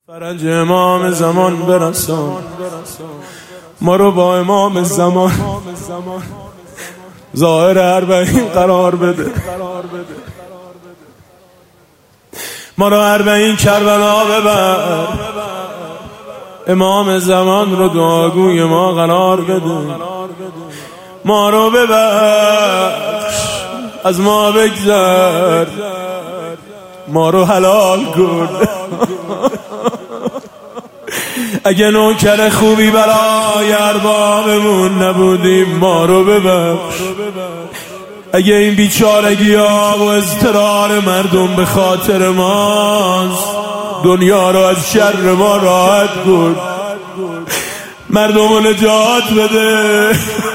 فرج امام زمان برسان، ما رو با امام زمان ظاهر اربعین قرار بده، ما رو اربعین کربلا ببر، امام زمان رو دعاگوی ما قرار بده، ما رو ببخش، از ما بگذر، ما رو حلال کن. اگه نوکر خوبی برای اربابمون نبودیم ما رو ببخش، اگه این بیچارگی ها و اضطرار مردم به خاطر ماست، دنیا رو از شر ما راحت کن، مردم رو نجات بده.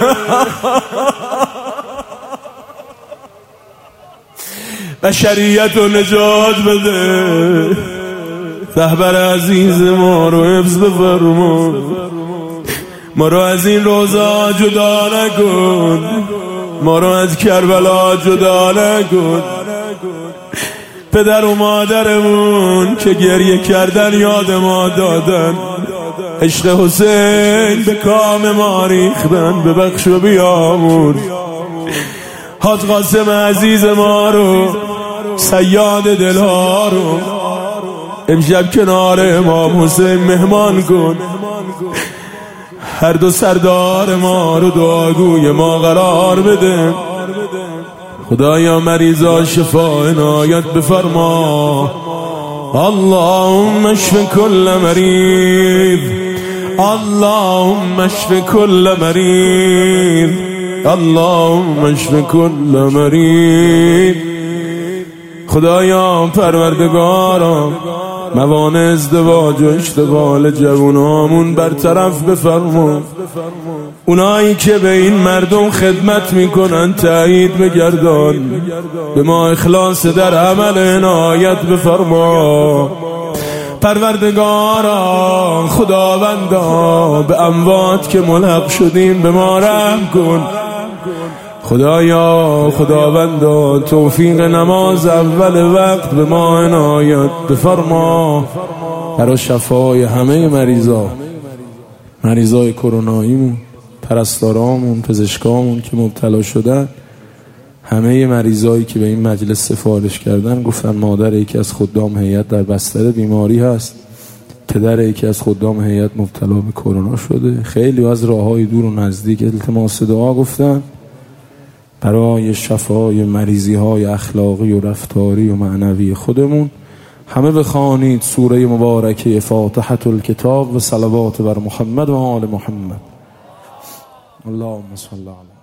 بشریت رو نجات بده. رهبر عزیز ما رو حفظ بفرما، ما رو از این روزا جدا نکن، ما رو از کربلا جدا نکن. پدر و مادرمون که گریه کردن یاد ما دادن، عشق حسین به کام ما ریختن، ببخش و بیامرز. حاج قاسم عزیز ما رو، صیاد دلها رو امشب کنار امام حسین مهمان کن. هر دو سردار ما رو دعاگوی ما قرار بده. خدایا مریضا شفا عنایت بفرما. اللهم اشف کل مریض، اللهم اشف کل مریض، اللهم اشف کل مریض. خدایا پروردگارا موانع ازدواج و اشتغال جوانامون برطرف بفرما. اونایی که به این مردم خدمت میکنن تایید بگردان، به ما اخلاص در عمل عنایت بفرما. پروردگارا خداوندا به اموات که ملحق شدیم به ما رحم کن. خدایا خداوندا توفیق نماز اول وقت به ما عنایت بفرما. برای شفای همه مریضای کروناییمون، پرستارامون، پزشکامون که مبتلا شدن، همه مریضایی که به این مجلس سفارش کردن، گفتن مادر یکی از خدام هیئت در بستر بیماری هست، پدر یکی از خدام هیئت مبتلا به کرونا شده. خیلی از راههای دور و نزدیک التماس دعا گفتن برای شفای مریضی های اخلاقی و رفتاری و معنوی خودمون. همه بخوانید سوره مبارکه فاتحة الکتاب و صلوات بر محمد و آل محمد. اللهم صل علی